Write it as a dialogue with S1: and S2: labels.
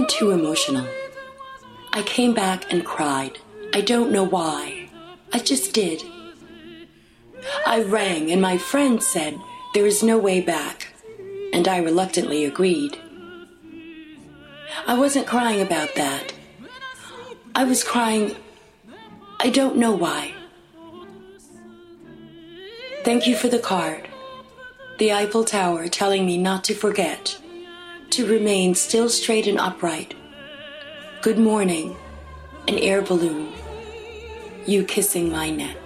S1: I'm too emotional. I came back and cried. I don't know why. I just did. I rang and my friend said there is no way back, and I reluctantly agreed. I wasn't crying about that. I was crying, I don't know why. Thank you for the card. The Eiffel Tower telling me not to forget, to remain still straight and upright. Good morning, an air balloon, you kissing my neck.